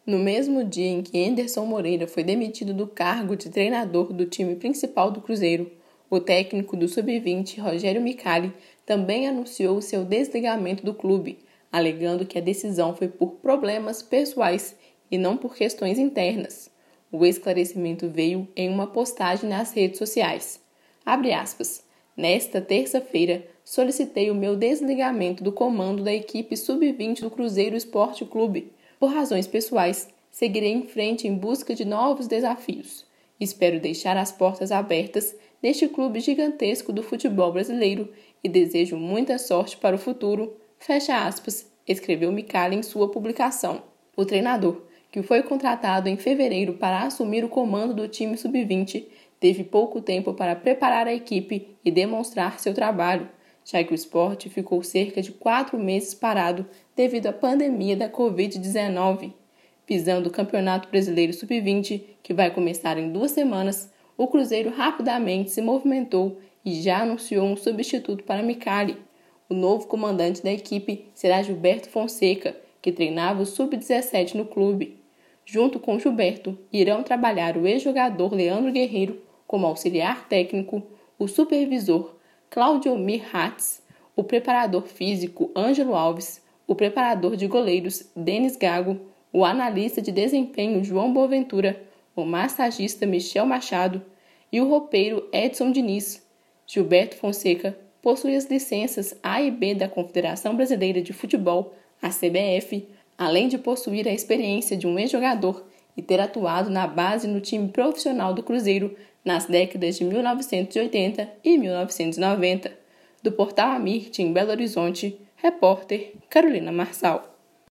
No mesmo dia em que Anderson Moreira foi demitido do cargo de treinador do time principal do Cruzeiro, o técnico do Sub-20, Rogério Micali, também anunciou seu desligamento do clube, alegando que a decisão foi por problemas pessoais e não por questões internas. O esclarecimento veio em uma postagem nas redes sociais. Abre aspas. Nesta terça-feira, solicitei o meu desligamento do comando da equipe Sub-20 do Cruzeiro Esporte Clube. Por razões pessoais, seguirei em frente em busca de novos desafios. Espero deixar as portas abertas neste clube gigantesco do futebol brasileiro e desejo muita sorte para o futuro, fecha aspas, escreveu Micali em sua publicação. O treinador, que foi contratado em fevereiro para assumir o comando do time Sub-20, teve pouco tempo para preparar a equipe e demonstrar seu trabalho, já que o esporte ficou cerca de 4 meses parado devido à pandemia da Covid-19. Visando o Campeonato Brasileiro Sub-20, que vai começar em 2 semanas, o Cruzeiro rapidamente se movimentou e já anunciou um substituto para Micali. O novo comandante da equipe será Gilberto Fonseca, que treinava o Sub-17 no clube. Junto com Gilberto, irão trabalhar o ex-jogador Leandro Guerreiro como auxiliar técnico, o supervisor Claudio Mir Hatz, o preparador físico Ângelo Alves, o preparador de goleiros Denis Gago, o analista de desempenho João Boaventura, o massagista Michel Machado e o roupeiro Edson Diniz. Gilberto Fonseca possui as licenças A e B da Confederação Brasileira de Futebol, a CBF, além de possuir a experiência de um ex-jogador e ter atuado na base no time profissional do Cruzeiro nas décadas de 1980 e 1990. Do Portal Amirte, em Belo Horizonte, repórter Carolina Marçal.